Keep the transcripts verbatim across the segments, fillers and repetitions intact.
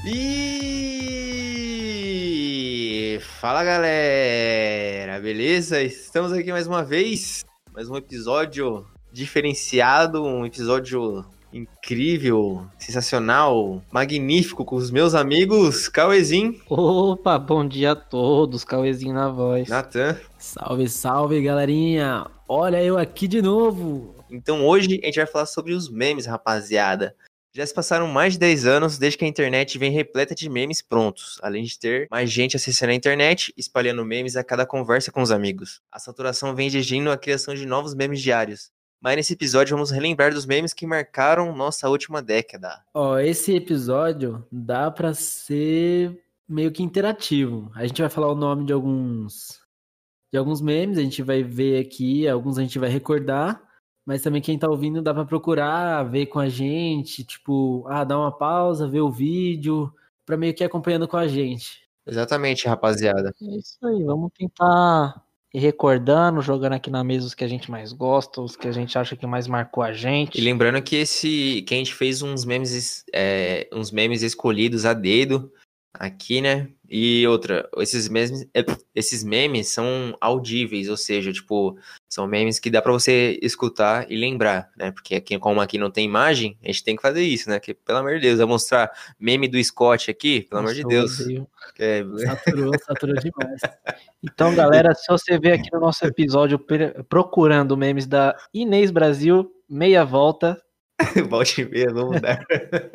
E fala galera, beleza? Estamos aqui mais uma vez, mais um episódio diferenciado, um episódio incrível, sensacional, magnífico com os meus amigos Cauezinho. Opa, bom dia a todos, Cauezinho na voz. Natan. Salve, salve galerinha, olha eu aqui de novo. Então hoje a gente vai falar sobre os memes, rapaziada. Já se passaram mais de dez anos desde que a internet vem repleta de memes prontos, além de ter mais gente acessando a internet, espalhando memes a cada conversa com os amigos. A saturação vem exigindo a criação de novos memes diários. Mas nesse episódio vamos relembrar dos memes que marcaram nossa última década. Ó, esse episódio dá pra ser meio que interativo. A gente vai falar o nome de alguns, de alguns memes, a gente vai ver aqui, alguns a gente vai recordar. Mas também quem tá ouvindo dá pra procurar, ver com a gente, tipo, ah, dá uma pausa, ver o vídeo, pra meio que ir acompanhando com a gente. Exatamente, rapaziada. É isso aí, vamos tentar ir recordando, jogando aqui na mesa os que a gente mais gosta, os que a gente acha que mais marcou a gente. E lembrando que esse que a gente fez uns memes, é, uns memes escolhidos a dedo aqui, né? E outra, esses memes, esses memes são audíveis, ou seja, tipo, são memes que dá pra você escutar e lembrar, né? Porque aqui, como aqui não tem imagem, a gente tem que fazer isso, né? Que, pelo amor de Deus, eu vou mostrar meme do Scott aqui, pelo Nossa, amor de Deus. É... Saturou, saturou demais. Então, galera, se você vê aqui no nosso episódio procurando memes da Inês Brasil, meia volta. Volte e meia, vamos dar.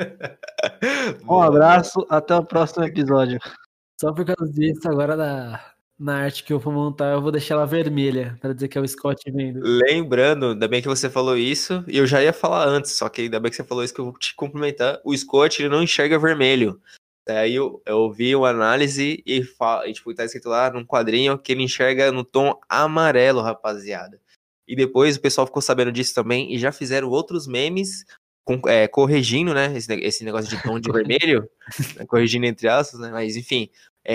Um abraço, até o próximo episódio. Só por causa disso, agora na, na arte que eu vou montar, eu vou deixar ela vermelha, pra dizer que é o Scott vendo. Lembrando, ainda bem que você falou isso, e eu já ia falar antes, só que ainda bem que você falou isso que eu vou te complementar. O Scott, ele não enxerga vermelho. Aí eu, eu vi uma análise e, fala, e tipo, tá escrito lá num quadrinho que ele enxerga no tom amarelo, rapaziada. E depois o pessoal ficou sabendo disso também e já fizeram outros memes com, é, corrigindo, né, esse, esse negócio de tom de vermelho, né, corrigindo entre aspas, né, mas enfim,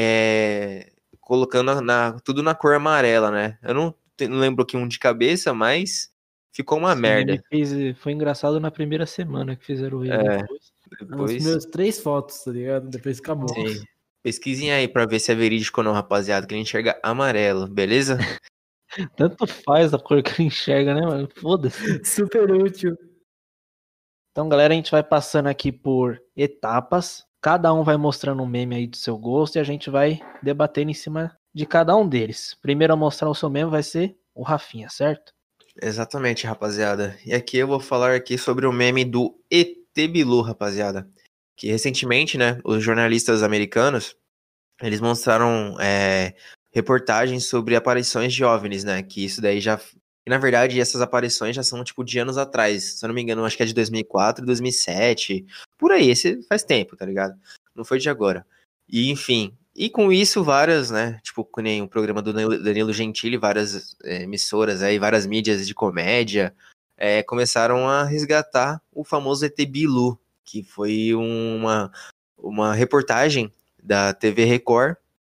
é, colocando na, tudo na cor amarela, né. Eu não, não lembro aqui um de cabeça, mas ficou uma Esse merda. Fez, foi engraçado na primeira semana que fizeram ele. É, depois. depois... Os meus três fotos, tá ligado? Depois acabou. Sim. Pesquisem aí pra ver se é verídico ou não, rapaziada, que ele enxerga amarelo, beleza? Tanto faz a cor que ele enxerga, né, mano? Foda-se. Super útil. Então, galera, a gente vai passando aqui por etapas. Cada um vai mostrando um meme aí do seu gosto e a gente vai debatendo em cima de cada um deles. Primeiro a mostrar o seu meme vai ser o Rafinha, certo? Exatamente, rapaziada. E aqui eu vou falar aqui sobre o meme do E T Bilu, rapaziada. Que recentemente, né, os jornalistas americanos, eles mostraram é, reportagens sobre aparições de OVNIs, né? Que isso daí já... E, na verdade, essas aparições já são, tipo, de anos atrás. Se eu não me engano, acho que é de dois mil e quatro, dois mil e sete. Por aí, esse faz tempo, tá ligado? Não foi de agora. E, enfim... E com isso, várias, né, tipo, nem o programa do Danilo Gentili, várias é, emissoras aí, várias mídias de comédia, é, começaram a resgatar o famoso E T Bilu, que foi uma, uma reportagem da T V Record,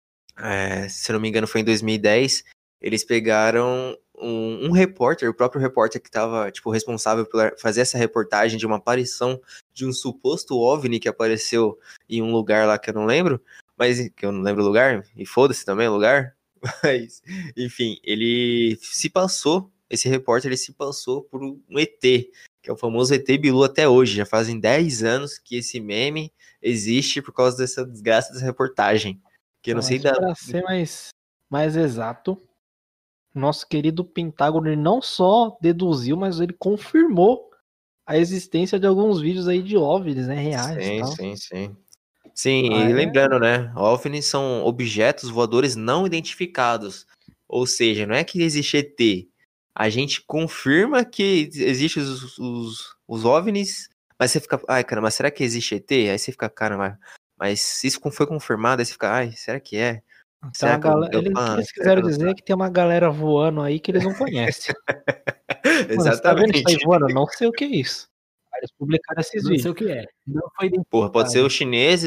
é, se não me engano foi em dois mil e dez, eles pegaram um, um repórter, o próprio repórter que estava, tipo, responsável por fazer essa reportagem de uma aparição de um suposto OVNI que apareceu em um lugar lá que eu não lembro, mas que eu não lembro o lugar, e foda-se também o lugar, mas, enfim, ele se passou, esse repórter, ele se passou por um E T, que é o famoso E T Bilu até hoje, já fazem dez anos que esse meme existe por causa dessa desgraça dessa reportagem, que eu não, não sei da... Para ser mais, mais exato, nosso querido Pentágono ele não só deduziu, mas ele confirmou a existência de alguns vídeos aí de OVNIs, né, reais sim, e tal. Sim, sim, Sim, ah, e é? lembrando, né, OVNIs são objetos voadores não identificados, ou seja, não é que existe E T, a gente confirma que existem os, os, os OVNIs, mas você fica, ai, cara, mas será que existe E T? Aí você fica, cara, mas, mas se isso foi confirmado, aí você fica, ai, será que é? Então, será a que galera, eu, eles, ah, que eles será que quiseram dizer que tem uma galera voando aí que eles não conhecem. Exatamente. Mano, você tá vendo isso aí voando? Não sei o que é isso. Aí eles publicaram esses Não vídeos. sei o que é. Não foi Porra, pode ser os chineses,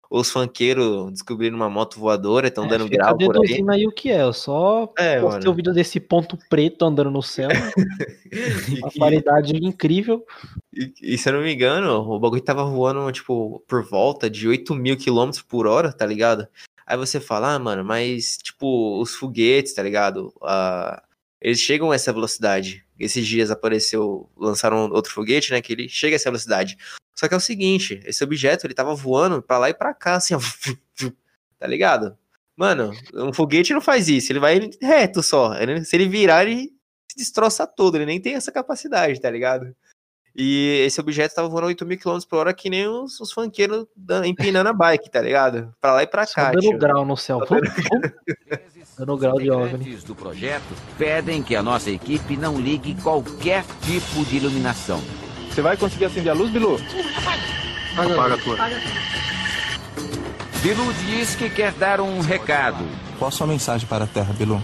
os funkeiros descobriram uma moto voadora, estão É, dando fica grau por aí. deduzindo aí o que é. Eu só É, postei mano. o vídeo desse ponto preto andando no céu. E, Uma que- qualidade incrível. e- e se eu não me engano, o bagulho tava voando, tipo, por volta de oito mil quilômetros por hora, tá ligado? Aí você fala, ah, mano, mas, tipo, os foguetes, tá ligado? Ah, eles chegam a essa velocidade. Esses dias apareceu, lançaram outro foguete, né, que ele chega a essa velocidade. Só que é o seguinte, esse objeto, ele tava voando pra lá e pra cá, assim, ó, tá ligado? Mano, um foguete não faz isso, ele vai reto só. Ele- se ele virar, ele se destroça todo, ele nem tem essa capacidade, tá ligado? E esse objeto tava voando oito mil quilômetros por hora que nem os, os funkeiros dan- empinando a bike, tá ligado? Pra lá e pra Só cá, dando tio. grau no céu. Só Vum, dando- vum. Dando Os grau de OVNI. integrantes do projeto pedem que a nossa equipe não ligue qualquer tipo de iluminação. Você vai conseguir acender a luz, Bilu? Apaga a tua. Bilu diz que quer dar um recado. Qual a sua mensagem para a Terra, Bilu?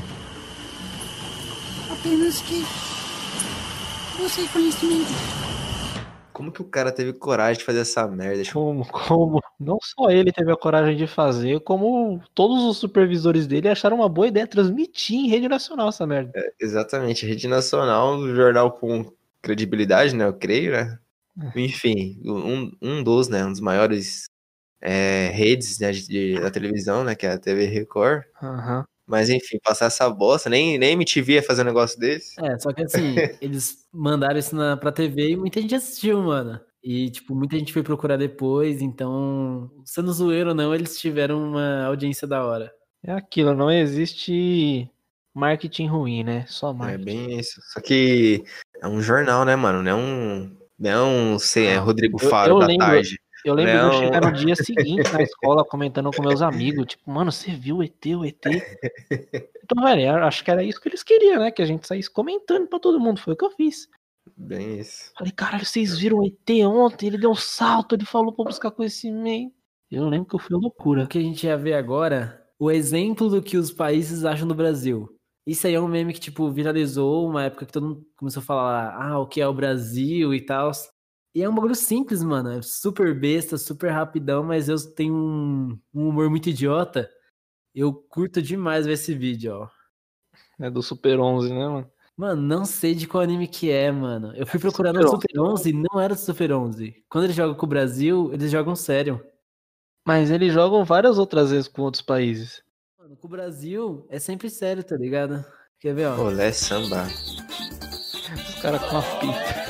Apenas que você conhecimento. Como que o cara teve coragem de fazer essa merda? Tipo, Como, como não só ele teve a coragem de fazer, como todos os supervisores dele acharam uma boa ideia transmitir em rede nacional essa merda. exatamente, rede nacional, um jornal com credibilidade, né? Eu creio, né? Enfim, um, um dos, né? Um dos maiores é, redes, né, de, da televisão, né? Que é a T V Record. Aham. Mas enfim, passar essa bosta, nem, nem M T V ia fazer um negócio desse. É, só que assim, eles mandaram isso na, pra T V e muita gente assistiu, mano. E, tipo, muita gente foi procurar depois, então, sendo zoeiro ou não, eles tiveram uma audiência da hora. É aquilo, não existe marketing ruim, né? Só É marketing. bem isso. Só que é um jornal, né, mano? Não é um. Não é um sei, é Não, Rodrigo eu- Faro eu da lembro- tarde. Eu lembro de eu Não. chegar no dia seguinte na escola comentando com meus amigos, tipo, mano, você viu o E T, o E T? Então, velho, eu acho que era isso que eles queriam, né? Que a gente saísse comentando pra todo mundo. Foi o que eu fiz. Bem isso. Falei, caralho, vocês viram o E T ontem? Ele deu um salto, ele falou pra buscar conhecimento. Eu lembro que eu fui O loucura. que a gente ia ver agora, o exemplo do que os países acham do Brasil. Isso aí é um meme que, tipo, viralizou uma época que todo mundo começou a falar, ah, o que é o Brasil e tal. E é um bagulho simples, mano. É super besta, super rapidão, mas eu tenho um, um humor muito idiota. Eu curto demais ver esse vídeo, ó. É do Super onze, né, mano? Mano, não sei de qual anime que é, mano. Eu fui procurar no Super Super onze e não era do Super onze. Quando eles jogam com o Brasil, eles jogam sério. Mas eles jogam várias outras vezes com outros países. Mano, com o Brasil é sempre sério, tá ligado? Quer ver, ó? Olé samba. Os caras com a fita.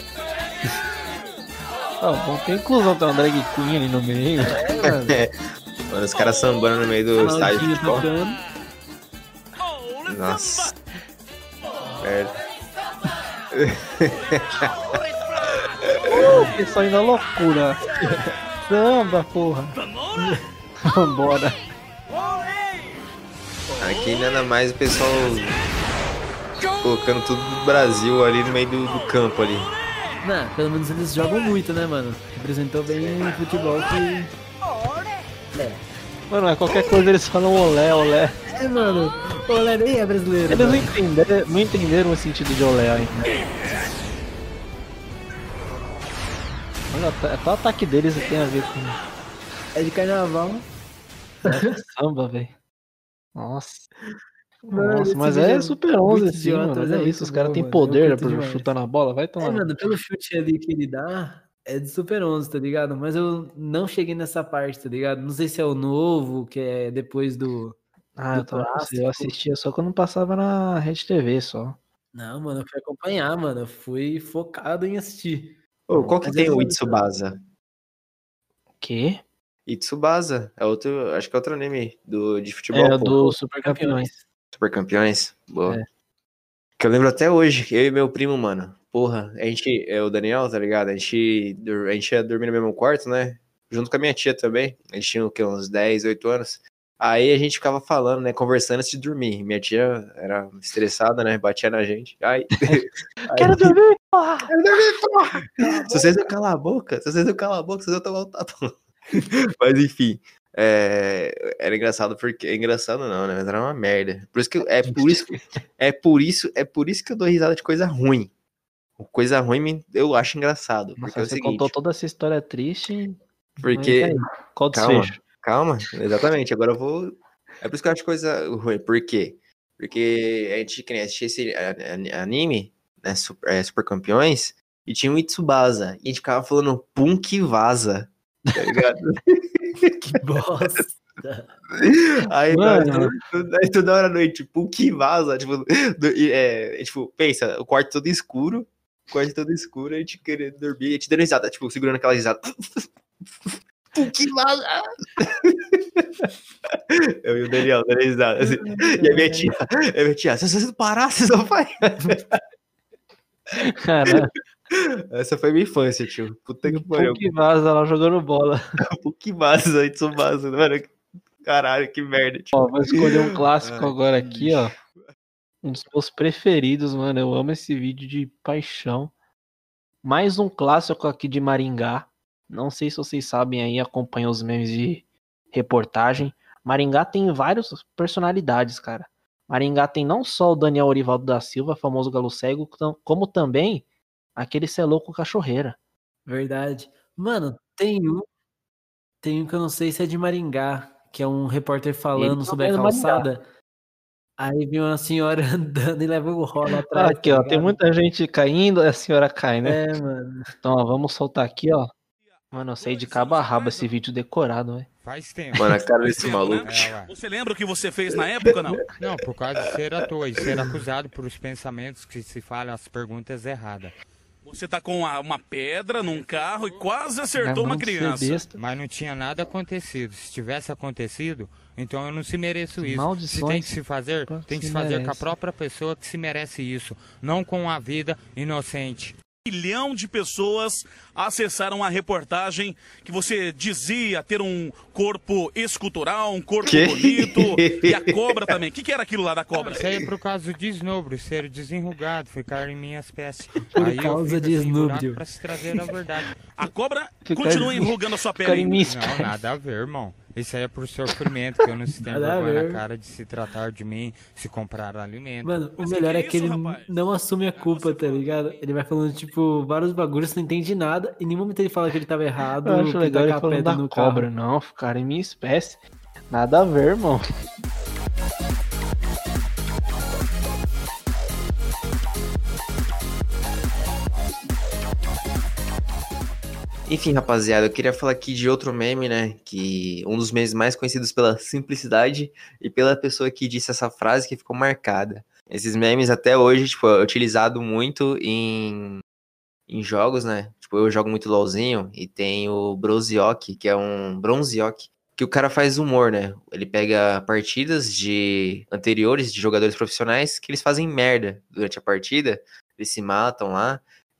Ó, bom, tem inclusão, tem uma drag queen ali no meio. É, mano. Mano, os caras sambando no meio do estádio de Ronaldinho futebol. tocando. Nossa. Merda. O pessoal indo à loucura. Samba, porra. Vambora. Aqui nada mais o pessoal colocando tudo do Brasil ali no meio do, do campo ali. Não, pelo menos eles jogam muito, né, mano? Representou bem o futebol que... Mano, mas qualquer coisa eles falam olé, olé. É, mano. O Olé nem é brasileiro, Eles não mano. entenderam, não entenderam o sentido de olé ainda. Olha, até o ataque deles tem a ver com É de carnaval. samba, velho. Nossa. Mano, Nossa, esse mas vídeo é é Super onze, muito assim, idiota, mano. mas É é isso, muito os caras bom, têm mano. Eu poder curto por demais. chutar na bola, vai tomar. É, mano, pelo chute ali que ele dá, é de Super onze, tá ligado? Mas eu não cheguei nessa parte, tá ligado? Não sei se é o novo, que é depois do... Ah, do eu, também não sei, clássico. eu assistia só quando passava na Rede T V só. Não, mano, eu fui acompanhar, mano. Eu fui focado em assistir. Ô, qual que Mas tem eu- o Itsubasa? Que? Itsubasa. É outro, acho que é outro anime do, de futebol. É, o pô. do Super Campeões. Super Campeões. Boa. É. Que eu lembro até hoje, eu e meu primo, mano. Porra, a gente, é o Daniel, tá ligado? A gente, dur- a gente ia dormir no mesmo quarto, né? Junto com a minha tia também. A gente tinha o quê? Uns dez, oito anos. Aí a gente ficava falando, né? Conversando antes de dormir. Minha tia era estressada, né? Batia na gente. Ai. Quero dormir, porra! Quero dormir, porra! Se vocês não calar a boca, se vocês não calar a boca, vocês vão tomar um tapa. Mas enfim. É, era engraçado porque. É engraçado não, né? Mas era uma merda. Por isso que eu- é por isso é por isso é por isso que eu dou risada de coisa ruim. Coisa ruim me- eu acho engraçado. Porque Nossa, é o você seguinte. contou toda essa história triste. Porque. Mas e aí? Qual o Calma. desfecho? Calma, exatamente. Agora eu vou. É por isso que eu acho coisa ruim. Por quê? Porque a gente que nem assistia esse a- a- anime, né? Super, é, Super Campeões, e tinha o Itsubasa. E a gente ficava falando Punk Vaza. Tá ligado? Que bosta. Aí, nós, Mano. toda, aí toda hora à noite, Punk Vaza. Tipo, do- e, é, tipo, pensa, o quarto todo escuro, o quarto todo escuro, a gente querendo dormir, a gente dando risada, tipo, segurando aquela risada. Punk Vaza! Eu e o Daniel dando risada. Assim. E a minha tia, a minha tia, se você não parar, você só vai. Caralho, Essa foi minha infância, tio. Puta e que o pariu. Punk vaza lá jogando bola. Punk Vaza, Itsubasa, mano. Caralho, que merda, tio. Ó, vou escolher um clássico Ai, agora que aqui, ó. lixo. Um dos meus preferidos, mano. Eu amo esse vídeo de paixão. Mais um clássico aqui de Maringá. Não sei se vocês sabem aí, acompanham os memes de reportagem. Maringá tem várias personalidades, cara. Maringá tem não só o Daniel Orivaldo da Silva, famoso galo cego, como também aquele cê é louco cachorreira. Verdade. Mano, tem um, tem um que eu não sei se é de Maringá, que é um repórter falando Ele sobre a também é do Maringá. calçada. Aí vem uma senhora andando e leva o rolo atrás. Aqui, tá ó, tem ligado? muita gente caindo, a senhora cai, né? É, mano. Então, ó, vamos soltar aqui, ó. Mano, eu sei de cabo a rabo esse vídeo decorado, velho. Faz tempo. Mano, a cara Faz desse tempo, maluco. né? É, ué. Você lembra o que você fez na época, não? Não, por causa de ser ator e ser acusado por os pensamentos que se falam as perguntas erradas. Você tá com uma, uma pedra num carro e quase É acertou uma muito ser criança. besta. Mas não tinha nada acontecido. Se tivesse acontecido, então eu não se mereço isso. Maldições Se tem que se fazer, quanto tem que se se fazer com a merece. própria pessoa que se merece isso. Não com a vida inocente. Um milhão de pessoas acessaram a reportagem que você dizia ter um corpo escultural, um corpo Que? bonito, e a cobra também. O que, que era aquilo lá da cobra? Isso aí é por causa do desnubro, ser desenrugado, ficar em minhas peças. Por Aí eu causa fico de desenrugado desnúbrio. pra se trazer a verdade. A cobra Ficar- continua enrugando a sua Ficar pele. em ainda. minha Não, espécie. nada a ver, irmão. Isso aí é por sofrimento, que eu não se tenho Nada a vergonha ver. na cara de se tratar de mim, se comprar alimento. Mano, o Mas melhor que é que que é isso, ele rapaz? não assume a culpa, tá ligado? Ele vai falando, tipo, vários bagulhos, você não entende nada, e em nenhum momento ele fala que ele tava errado, Eu acho que legal tá ele com a falando pedra da no cobra. carro. Não, ficar em minha espécie. Nada a ver, irmão. Enfim, rapaziada, eu queria falar aqui de outro meme, né? Que um dos memes mais conhecidos pela simplicidade e pela pessoa que disse essa frase que ficou marcada. Esses memes até hoje, tipo, é utilizado muito em, em jogos, né? Tipo, eu jogo muito LOLzinho e tem o Brozioc, que é um Bronzioc, que o cara faz humor, né? Ele pega partidas de anteriores de jogadores profissionais que eles fazem merda durante a partida, eles se matam lá.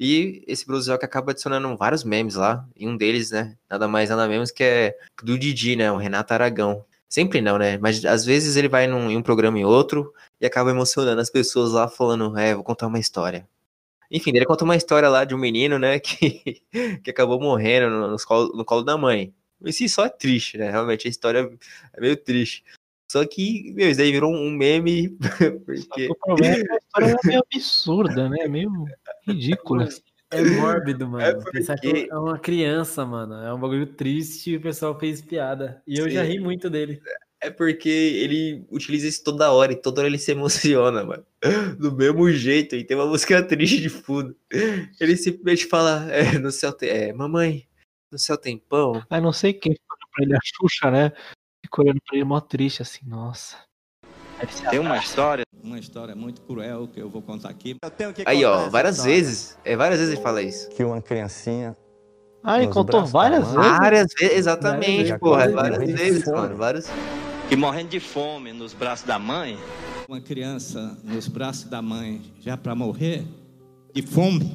E esse Brozioc acaba adicionando vários memes lá. E um deles, né? Nada mais, nada menos que é do Didi, né? O Renato Aragão. Sempre não, né? Mas às vezes ele vai num, em um programa em outro e acaba emocionando as pessoas lá, falando, é, vou contar uma história. Enfim, ele conta uma história lá de um menino, né? Que, que acabou morrendo no, no, colo, no colo da mãe. Em si só é triste, né? Realmente a história é meio triste. Só que, meu, isso daí virou um meme. Porque... O problema é que a história é meio absurda, né? Meio ridícula. É mórbido, mano. É porque- Pensar que é uma criança, mano. É um bagulho triste e o pessoal fez piada. E eu Sim. já ri muito dele. É porque ele utiliza isso toda hora e toda hora ele se emociona, mano. Do mesmo jeito, e tem uma música triste de fundo. Ele simplesmente fala, é, no céu tem... É, mamãe, no céu tem pão. Aí não sei quem falou pra ele, a Xuxa, né? Ficou olhando pra ele mó triste, assim, nossa. Aí ele se Tem uma abraça. história, uma história muito cruel que eu vou contar aqui. Eu tenho que Aí, contar ó, essa várias história. vezes, é, várias vezes ele fala isso. Que uma criancinha Ah, ele nos contou braços da várias mãe. vezes. Várias vezes, exatamente, Várias porra, vezes. várias Morrendo de vezes, fome. mano, várias... E morrendo de fome nos braços da mãe. Uma criança nos braços da mãe já pra morrer de fome.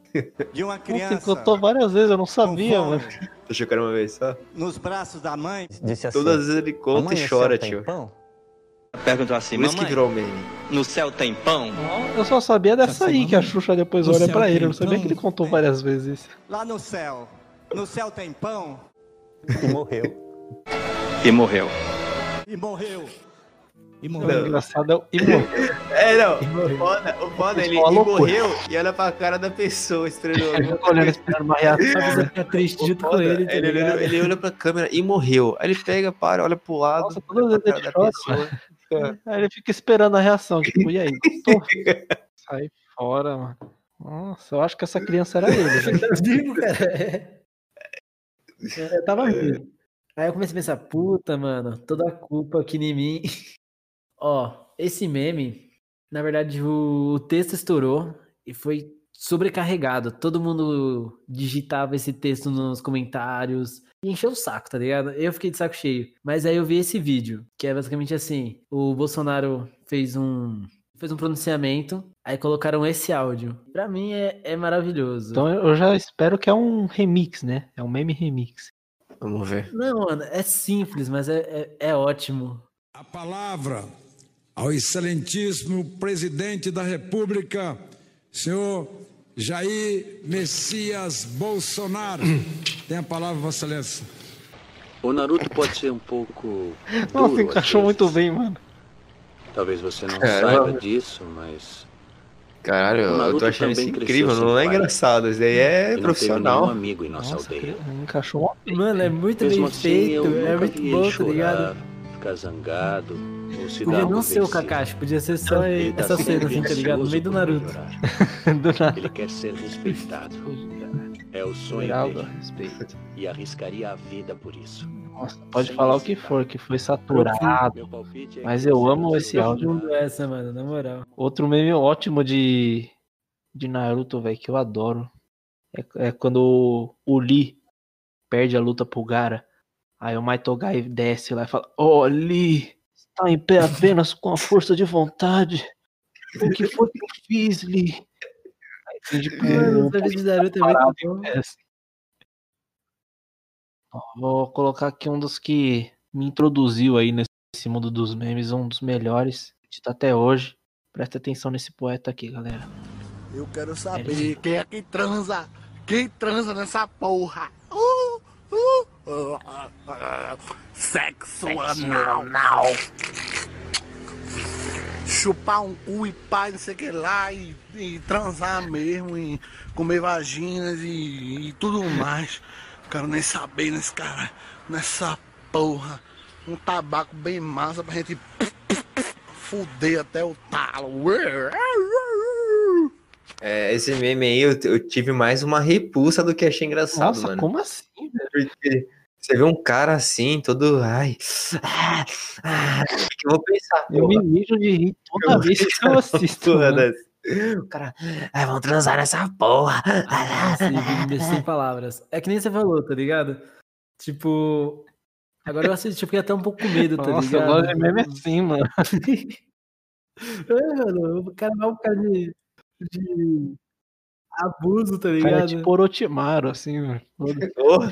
De uma Nossa, ele contou várias vezes, eu não sabia, fome. mano. Deixa eu quero uma vez só. Nos braços da mãe. Disse assim, Todas as vezes ele conta "Mamãe, e no chora, céu tem tio. pão?" Perguntou assim, Por isso que mamãe, virou meme. no céu tem pão? Eu só sabia dessa Assim, aí, que a mamãe, Xuxa depois no olha céu pra ele. Eu tem não sabia pão? que ele contou Tem. várias vezes isso. Lá no céu. No céu tem pão? E morreu. E morreu. E morreu. E O morreu. engraçado é o e morreu. É, não. E morreu. O foda, o foda Isso ele é uma ele loucula. morreu e olha pra cara da pessoa esperando. Ele fica olhando, esperando uma reação. A pessoa né? fica triste junto com Foda, ele, tá ele, ligado? olha, ele olha pra câmera e morreu. Aí ele pega, para, olha pro lado, Nossa, olha todas pra as vezes cara ele da chora, pessoa. Fica... Aí ele fica esperando a reação, tipo, e aí? Tô... Sai fora, mano. Nossa, eu acho que essa criança era ele, velho. Tá vivo, cara. Eu tava vivo. Aí eu comecei a pensar, puta, mano, toda a culpa aqui em mim. Ó, esse meme, na verdade, o texto estourou e foi sobrecarregado. Todo mundo digitava esse texto nos comentários e encheu o saco, tá ligado? Eu fiquei de saco cheio. Mas aí eu vi esse vídeo, que é basicamente assim: o Bolsonaro fez um. Fez um pronunciamento, aí colocaram esse áudio. Pra mim é, é maravilhoso. Então eu já espero que é um remix, né? É um meme remix. Vamos ver. Não, mano, é simples, mas é, é, é ótimo. A palavra ao excelentíssimo presidente da República, senhor Jair Messias Bolsonaro. Tem a palavra, Vossa Excelência. O Naruto pode ser um pouco. Nossa, duro, encaixou às vezes. muito bem, mano. Talvez você não Caramba. saiba disso, mas. Caralho, O eu Naruto tô achando isso também cresceu incrível, sem não é pai. engraçado, isso daí é E não teve profissional. nenhum amigo em nossa Nossa, aldeia. encaixou uma bem. Mano, é muito Mesmo bem assim, feito, eu é nunca muito vi bom, ele tá chorar, ligado? ficar zangado ou se Podia dar não por ser o vencido. Kakashi, podia ser só Ele tá essa sempre cena assim, tá ligado? No meio do ansioso Naruto. por melhorar. Do nada. Ele quer ser respeitado. É o sonho Geraldo, dele. respeito. E arriscaria a vida por isso. Nossa, pode Sem falar o que hesitar. for, que foi saturado. Meu palpite é Mas que eu você amo não esse se áudio. Profundo essa, mano, na moral. Outro meme ótimo de, de Naruto, velho, que eu adoro. É, é quando o, o Lee perde a luta pro Gaara. Aí o Maitogai desce lá e fala: "Ó, Lee, está em pé apenas com a força de vontade. O que foi que eu fiz, Lee?" Aí tem tipo Mano, um o serviço de Naruto é parado muito em bom. pé, assim. Ó, vou colocar aqui um dos que me introduziu aí nesse mundo dos memes, um dos melhores de até hoje. Presta atenção nesse poeta aqui, galera. Eu quero saber quem é que transa. Quem transa nessa porra? Uh, uh, uh, uh, uh, sexo anal. Chupar um cu e pá, não sei o que lá, e, e transar mesmo, e comer vaginas e, e tudo mais. Quero nem saber nesse cara, nessa porra. Um tabaco bem massa pra gente fuder até o talo. É, esse meme aí eu, eu tive mais uma repulsa do que achei engraçado, Nossa, mano. como assim, velho? Porque você vê um cara assim, todo. Ai. Ah, ah, eu vou pensar. Eu me mijo de rir toda vez que eu assisto. mano. Todas. O cara. Ai, vamos transar nessa porra. Nossa, e sem palavras. É que nem você falou, tá ligado? Tipo, agora eu assisti, eu fiquei até um pouco com medo, tá Nossa, eu ligado? gosto de meme assim, mano. É, mano, o cara vai um cara de, de abuso, tá O cara é ligado? tipo Orochimaru, assim, mano. Foda-se.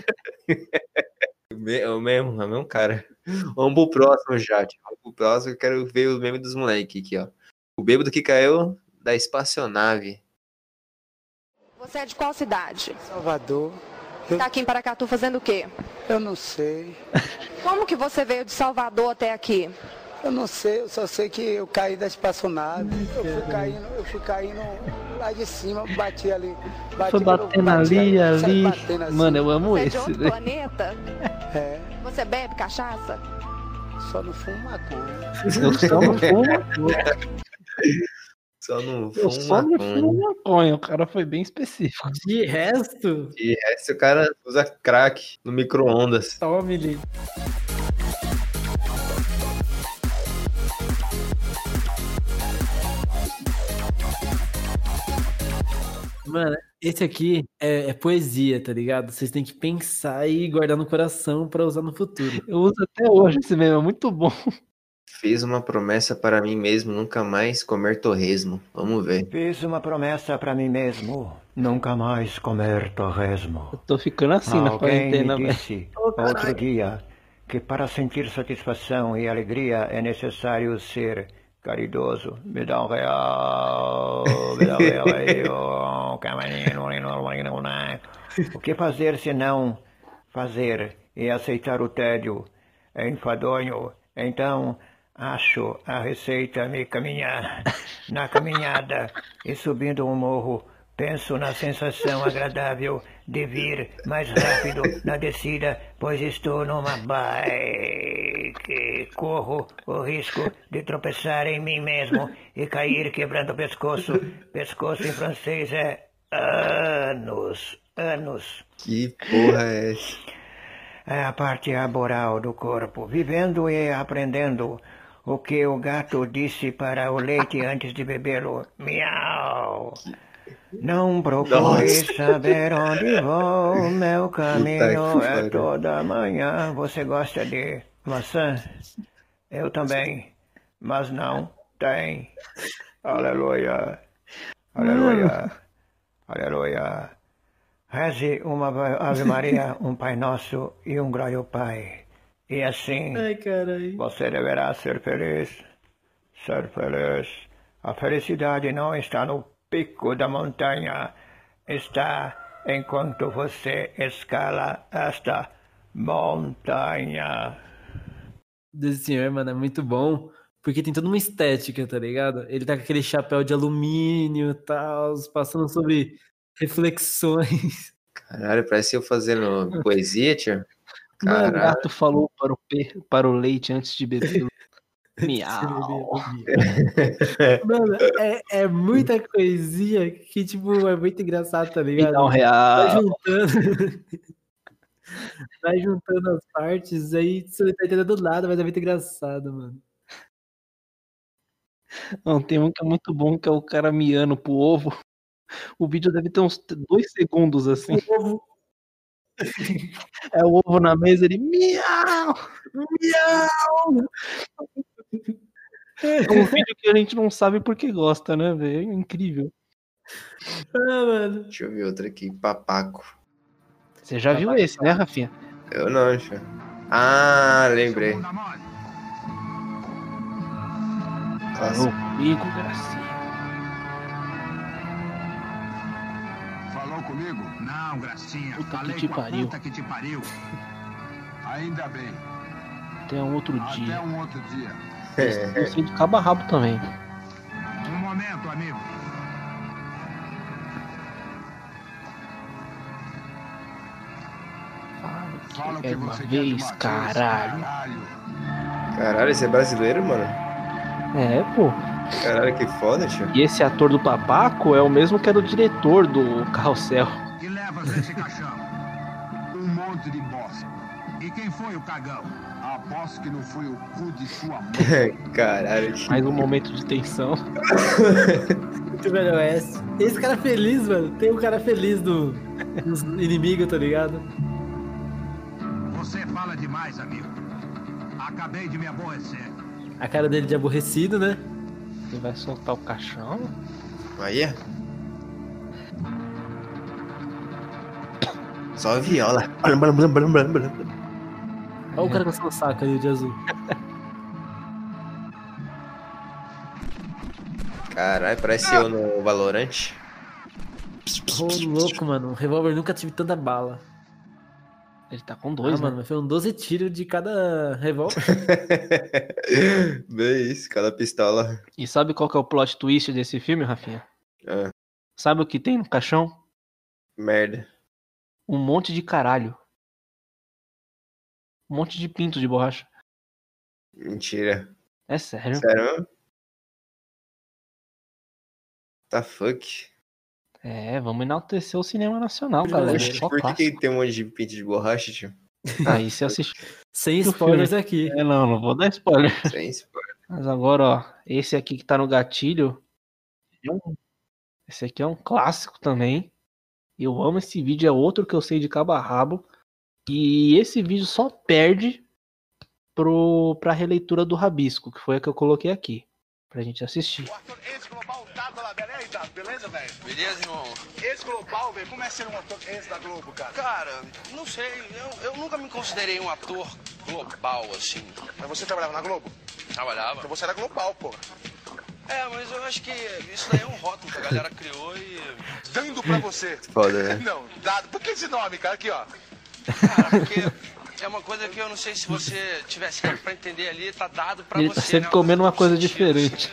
O me- o mesmo, é o mesmo cara. Vamos pro próximo, chat. Vamos pro próximo, eu quero ver os memes dos moleques aqui, ó. O bêbado que caiu da espaçonave. Você é de qual cidade? Salvador. Tá aqui em Paracatu fazendo o quê? Eu não sei. Como que você veio de Salvador até aqui? Eu não sei, eu só sei que eu caí da espaçonave. Eu fui caindo, eu fui caindo lá de cima, bati ali. Bati, Foi batendo bati ali, saí ali. batendo assim. Mano, eu amo Você é de esse, outro né? planeta? É, Você bebe cachaça? só não fumo maconha. Eu só não fumo maconha. Só não Eu fumo só não maconha. fumo maconha. O cara foi bem específico. De resto, E esse o cara usa crack no micro-ondas. tome ali. Mano, esse aqui é, é poesia, tá ligado? Vocês têm que pensar e guardar no coração pra usar no futuro. Eu uso até hoje esse meme, é muito bom. Fiz uma promessa para mim mesmo, nunca mais comer torresmo. Vamos ver. Fiz uma promessa para mim mesmo, nunca mais comer torresmo. Eu tô ficando assim na Alguém quarentena, me velho. disse outro dia que para sentir satisfação e alegria é necessário ser caridoso. Me dá um real, me dá um real aí, oh, camarino. O que fazer se não fazer e aceitar o tédio? É enfadonho. Então, Acho a receita me caminhar. Na caminhada e subindo um morro, penso na sensação agradável de vir mais rápido na descida, pois estou numa bike. Corro o risco de tropeçar em mim mesmo e cair quebrando o pescoço. Pescoço em francês é anos, anos. Que porra é essa? É a parte arboral do corpo, vivendo e aprendendo o que o gato disse para o leite antes de bebê-lo. Miau! Não procure Nossa. saber onde vou, meu caminho Puta que é pariu. toda manhã. Você gosta de maçã? Eu também, mas não tem. Aleluia, aleluia, aleluia. Reze uma Ave Maria, um Pai Nosso e um Glória ao Pai. E assim Ai, caralho. você deverá ser feliz, ser feliz. A felicidade não está no pico da montanha, está enquanto você escala esta montanha. Desse senhor, mano, é muito bom. Porque tem toda uma estética, tá ligado? Ele tá com aquele chapéu de alumínio e tal, passando sobre reflexões. Caralho, parece eu fazendo poesia, tio. O Caralho. gato falou para o, pe... para o leite antes de beber. Miau. Mano, é, é muita coisinha que, tipo, é muito engraçado, tá ligado? Me dá um real. Vai juntando. Vai juntando as partes, aí você não tá entendendo nada, mas é muito engraçado, mano. Não, tem um que é muito bom, que é o cara miando pro ovo. O vídeo deve ter uns dois segundos, assim. O ovo. É o ovo na mesa, ele miau! Miau! É um vídeo que a gente não sabe porque gosta, né, velho? É incrível. Ah, mano. Deixa eu ver outro aqui, papaco. Você já viu esse, né, Rafinha? Eu não, tio. Ah, lembrei. Falou comigo, gracinha. Falou comigo? Não, Gracinha. Puta Falei que te com a pariu. puta que te pariu. Ainda bem. Até um outro Até dia. um outro dia. Eu sei de cabo a rabo também. Um momento, amigo. Fala o que É uma você quer de vez, uma vez, caralho. caralho. Caralho, esse é brasileiro, mano? É, pô. Caralho, que foda, tio. E esse ator do Papaco é o mesmo que era o diretor do Carrossel. Que levas nesse caixão? Um monte de bosta. E quem foi o cagão? Aposto que não foi o cu de sua mãe. Caralho, tio. Mais um momento de tensão. Muito velho esse. Esse cara feliz, mano. Tem um cara feliz do, dos inimigos, tá ligado? Você fala demais, amigo. Acabei de me aborrecer. A cara dele de aborrecido, né? Ele vai soltar o caixão. Aí é. Só viola. Olha o cara com essa saca ali de azul. Caralho, parece eu no Valorant. Ô, louco, mano. Um revólver nunca tive tanta bala. Ele tá com dois, ah, né? mano, mas foram doze tiros de cada revólver. Bem isso, cada pistola. E sabe qual que é o plot twist desse filme, Rafinha? Ah, Sabe o que tem no caixão? merda. Um monte de caralho. Um monte de pinto de borracha. Mentira. É sério? Sério mesmo? Tá fuck. É, vamos enaltecer o cinema nacional, Por galera. Oxe, Só por que, clássico. que tem um monte de pinto de borracha, tio? Aí você assistiu. Sem o spoilers filme. aqui. É, não, não vou dar spoiler. Sem spoiler. Mas agora, ó, esse aqui que tá no gatilho, é um- esse aqui é um clássico também. Eu amo esse vídeo, é outro que eu sei de cabo a rabo. E esse vídeo só perde pro, pra releitura do Rabisco, que foi a que eu coloquei aqui, pra gente assistir. Beleza, velho? Beleza, irmão? Esse Global, velho, como é ser um ator esse da Globo, cara? Cara, não sei, eu, eu nunca me considerei um ator global, assim. Mas você trabalhava na Globo? Trabalhava. Então você era global, pô. É, mas eu acho que isso daí é um rótulo que a galera criou e... Dando pra você. Foda, né? Não, dado. Por que esse nome, cara? Aqui, ó. Cara, porque é uma coisa que eu não sei se você tivesse tempo pra entender ali, tá dado pra Ele você, tá sempre né? comendo uma coisa diferente.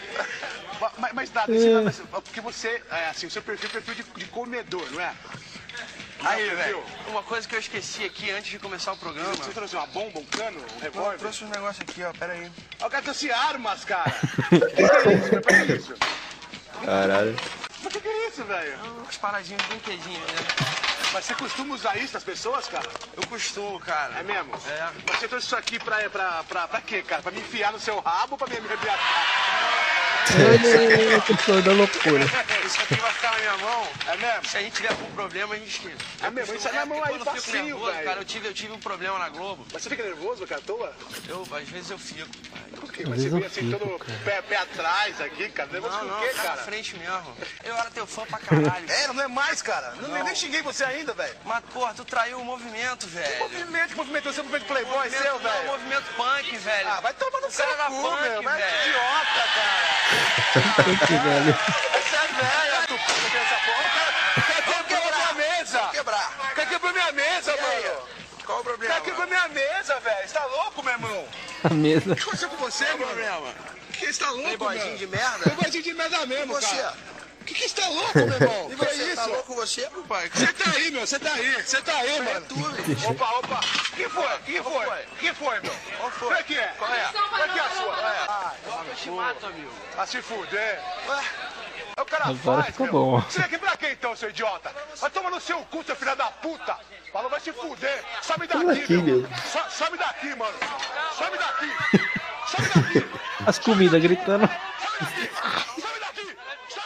Mas, mas Dado, esse não é- porque você, é, assim, o seu perfil é perfil de, de comedor, não é? Aí, velho, uma coisa que eu esqueci aqui antes de começar o programa. Você trouxe uma bomba, um cano, um Não, eu revólver? trouxe um negócio aqui, ó, pera aí. Ah, o cara trouxe armas, cara! O que, que é isso? Pra que é isso? Caralho. Mas o que, que é isso, velho? Umas paradinhas, brinquedinhos, né? Mas você costuma usar isso nas pessoas, cara? Eu costumo, cara. É mesmo? É. Mas você trouxe isso aqui pra, pra, pra, pra quê, cara? Pra me enfiar no seu rabo ou pra me arrebentar? Ele é o pessoal da loucura. Isso aqui vai ficar na minha mão. É mesmo? Se a gente tiver algum problema, a gente... É mesmo? Isso é na mão aí, Quando eu fico facinho, nervoso, velho. cara, eu tive, eu tive um problema na Globo. Mas você fica nervoso, cara, à toa? Eu, às vezes eu fico. Por quê? Às Mas você vezes eu vem assim, fico, todo cara. pé, pé atrás aqui, cara. Nervoso Não, com não, o quê, tá na cara? frente mesmo. Eu era teu fã pra caralho. É, não é mais, cara. Não, Não. nem xinguei você ainda, velho. Mas, porra, tu traiu o movimento, velho. Que movimento? Que movimento? Você é um movimento playboy Movimento seu, não, velho? movimento punk, velho. Ah, vai tomar no O seu cara era cu, punk, meu. Mas é velho. idiota, cara. Que velho. Essa é velha, tu puta que essa porra. O cara quebrou minha mesa. Vou quebrar. O cara quebrou minha mesa, E aí? mano. Qual o O problema? cara quebrou minha mesa, velho. Você tá louco, meu irmão? A mesa. O que aconteceu com você, Qual o mano? problema? Que você tá louco, Playboyzinho meu? de merda? Playboyzinho de merda mesmo, E você? cara. O que que você tá louco, meu irmão? E Que você, é tá isso? louco você, papai? Você tá aí, meu. Você tá aí. Você tá aí, mano. tudo. Opa, opa. O que foi? O que Qual foi? foi? O que foi, meu? Qual foi? Como é que é? Qual é? Como é que é a sua? Qual é? Ah, Eu te mato, amigo. a se fuder. Ué? É o cara Agora faz, ficou meu. bom. Você vai quebrar quem então, seu idiota? Vai tomar no seu cu, seu filho da puta. Falou, vai se fuder. Some daqui, daqui, meu. meu. So- Some daqui, mano. Some daqui. Some daqui. As comidas gritando. Some daqui. Some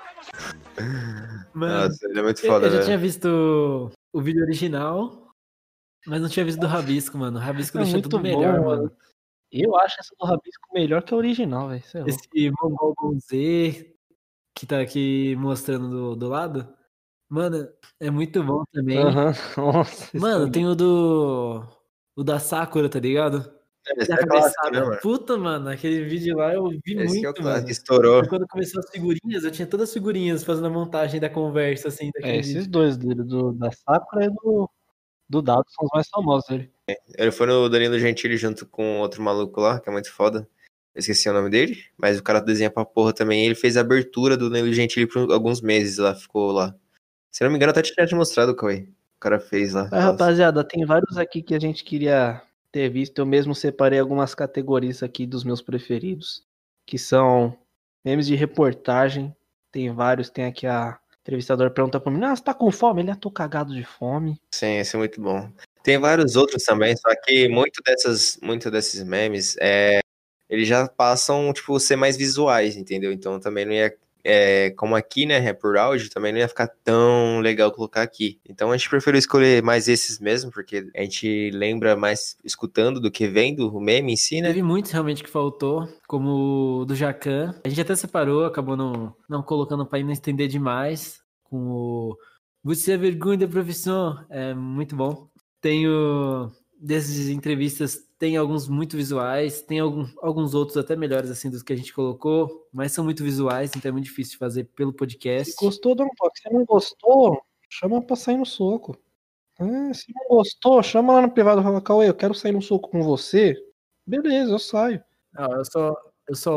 daqui. Mano, Nossa, ele é muito eu, foda, eu já velho. tinha visto o vídeo original, mas não tinha visto do Rabisco, mano. O Rabisco É deixou muito tudo bom, melhor, mano. mano. Eu acho essa do Rabisco melhor que a original, velho. Sei lá. Esse Mongol Gonzê que tá aqui mostrando do, do lado, mano, é muito bom também. Aham. Nossa. Mano, tem o do. O da Sakura, tá ligado? Esse Da é clássico, cabeçada. né, mano? Puta, mano, aquele vídeo lá eu vi Esse que é o muito, clássico, mano. que estourou. E quando começou as figurinhas, eu tinha todas as figurinhas fazendo a montagem da conversa, assim, daquele É, esses vídeo. dois dele, do, da Sakura e do, do Dado, são os mais famosos dele. Ele foi no Danilo Gentili junto com outro maluco lá, que é muito foda. Eu esqueci o nome dele, mas o cara desenha pra porra também. Ele fez a abertura do Danilo Gentili por alguns meses lá, ficou lá. Se não me engano, até tinha te mostrado, Cauê. O cara fez lá. Mas, rapaziada, tem vários aqui que a gente queria ter visto. Eu mesmo separei algumas categorias aqui dos meus preferidos, que são memes de reportagem. Tem vários, tem aqui a entrevistadora pergunta pra mim, ah, você tá com fome? Ele, ah, tô cagado de fome. Sim, esse é muito bom. Tem vários outros também, só que muito, dessas, muito desses memes, é, eles já passam, tipo, ser mais visuais, entendeu? Então também não ia, é, como aqui, né, é por áudio, também não ia ficar tão legal colocar aqui. Então a gente preferiu escolher mais esses mesmo, porque a gente lembra mais escutando do que vendo o meme em si, né? Teve muitos realmente que faltou, como o do Jacan. A gente até separou, acabou não, não colocando pra não estender demais. Com o Você é vergonha da profissão, é muito bom. Tem o... Dessas entrevistas, tem alguns muito visuais, tem algum, alguns outros até melhores, assim, dos que a gente colocou, mas são muito visuais, então é muito difícil de fazer pelo podcast. Se gostou, dá um toque. Se não gostou, chama pra sair no soco. Ah, se não gostou, chama lá no privado e fala, Cauê, eu quero sair no soco com você. Beleza, eu saio. Ah, eu só, eu só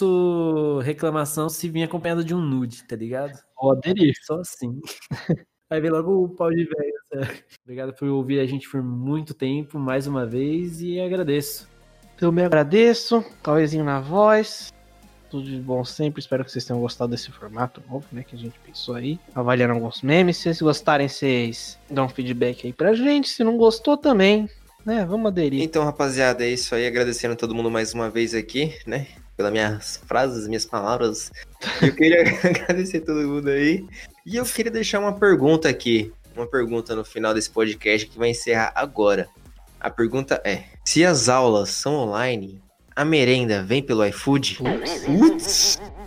ouço reclamação se vir acompanhado de um nude, tá ligado? Vou aderir. Só assim. Aí vem logo o pau de velho, sério. Obrigado por ouvir a gente por muito tempo, mais uma vez, e agradeço. Eu me agradeço, Cauêzinho na voz. Tudo de bom sempre, espero que vocês tenham gostado desse formato novo, né, que a gente pensou aí. Avaliando alguns memes, se vocês gostarem, vocês dão um feedback aí pra gente. Se não gostou também, né, vamos aderir. Então, rapaziada, é isso aí. Agradecendo a todo mundo mais uma vez aqui, né? Pelas minhas frases, minhas palavras. Eu queria agradecer a todo mundo aí. E eu queria deixar uma pergunta aqui. Uma pergunta no final desse podcast que vai encerrar agora. A pergunta é: se as aulas são online, a merenda vem pelo iFood? Putz!